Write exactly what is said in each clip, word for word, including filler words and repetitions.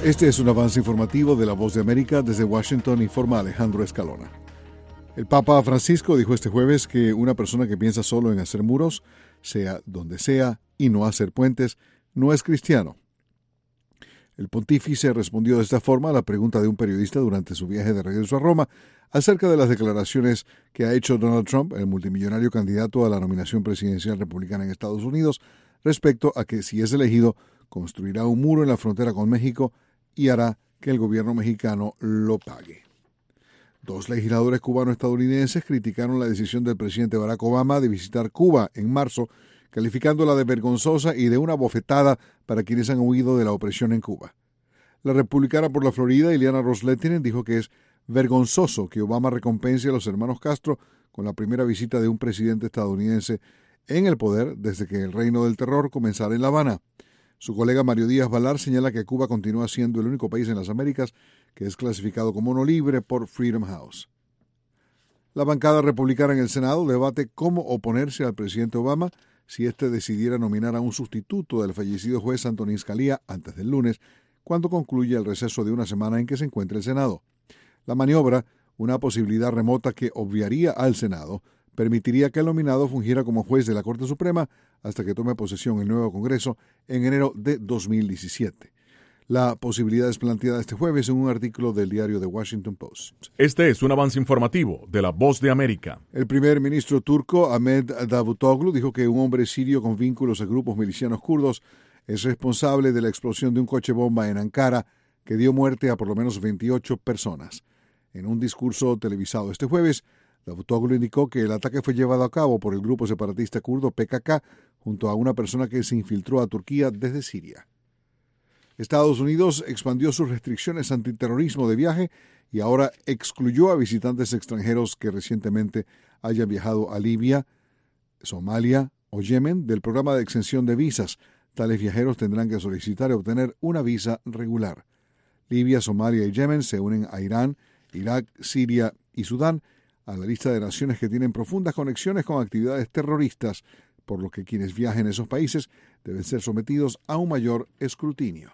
Este es un avance informativo de La Voz de América. Desde Washington informa Alejandro Escalona. El Papa Francisco dijo este jueves que una persona que piensa solo en hacer muros, sea donde sea, y no hacer puentes, no es cristiano. El pontífice respondió de esta forma a la pregunta de un periodista durante su viaje de regreso a Roma acerca de las declaraciones que ha hecho Donald Trump, el multimillonario candidato a la nominación presidencial republicana en Estados Unidos, respecto a que, si es elegido, construirá un muro en la frontera con México y hará que el gobierno mexicano lo pague. Dos legisladores cubano-estadounidenses criticaron la decisión del presidente Barack Obama de visitar Cuba en marzo, calificándola de vergonzosa y de una bofetada para quienes han huido de la opresión en Cuba. La republicana por la Florida, Ileana Ros-Lehtinen, dijo que es vergonzoso que Obama recompense a los hermanos Castro con la primera visita de un presidente estadounidense en el poder desde que el reino del terror comenzara en La Habana. Su colega Mario Díaz Valar señala que Cuba continúa siendo el único país en las Américas que es clasificado como no libre por Freedom House. La bancada republicana en el Senado debate cómo oponerse al presidente Obama si éste decidiera nominar a un sustituto del fallecido juez Antonín Scalia antes del lunes, cuando concluye el receso de una semana en que se encuentra el Senado. La maniobra, una posibilidad remota que obviaría al Senado, permitiría que el nominado fungiera como juez de la Corte Suprema hasta que tome posesión el nuevo Congreso en enero de dos mil diecisiete. La posibilidad es planteada este jueves en un artículo del diario The Washington Post. Este es un avance informativo de La Voz de América. El primer ministro turco, Ahmet Davutoglu, dijo que un hombre sirio con vínculos a grupos milicianos kurdos es responsable de la explosión de un coche bomba en Ankara que dio muerte a por lo menos veintiocho personas. En un discurso televisado este jueves, Davutoglu indicó que el ataque fue llevado a cabo por el grupo separatista kurdo P K K junto a una persona que se infiltró a Turquía desde Siria. Estados Unidos expandió sus restricciones antiterrorismo de viaje y ahora excluyó a visitantes extranjeros que recientemente hayan viajado a Libia, Somalia o Yemen del programa de exención de visas. Tales viajeros tendrán que solicitar y obtener una visa regular. Libia, Somalia y Yemen se unen a Irán, Irak, Siria y Sudán a la lista de naciones que tienen profundas conexiones con actividades terroristas, por lo que quienes viajen a esos países deben ser sometidos a un mayor escrutinio.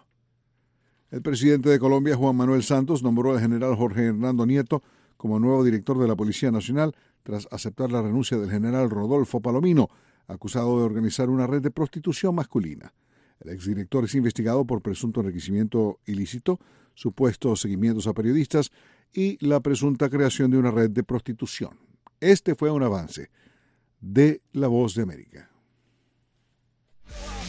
El presidente de Colombia, Juan Manuel Santos, nombró al general Jorge Hernando Nieto como nuevo director de la Policía Nacional tras aceptar la renuncia del general Rodolfo Palomino, acusado de organizar una red de prostitución masculina. El exdirector es investigado por presunto enriquecimiento ilícito, supuestos seguimientos a periodistas y la presunta creación de una red de prostitución. Este fue un avance de La Voz de América.